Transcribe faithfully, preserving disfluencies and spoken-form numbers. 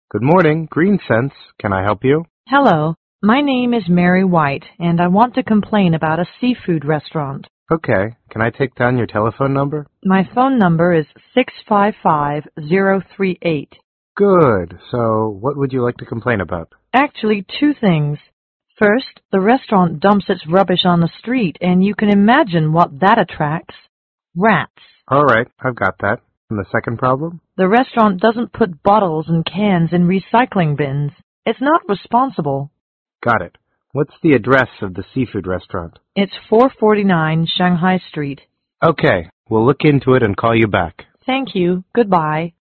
Good morning, Green Sense. Can I help you? Hello, my name is Mary White, and I want to complain about a seafood restaurant. Okay. Can I take down your telephone number? My phone number is six five five zero three eight. Good. So, what would you like to complain about? Actually, two things. First, the restaurant dumps its rubbish on the street, and you can imagine what that attracts. Rats. All right, I've got that. And the second problem? The restaurant doesn't put bottles and cans in recycling bins. It's not responsible. Got it. What's the address of the seafood restaurant? It's four forty-nine Shanghai Street. Okay, we'll look into it and call you back. Thank you. Goodbye.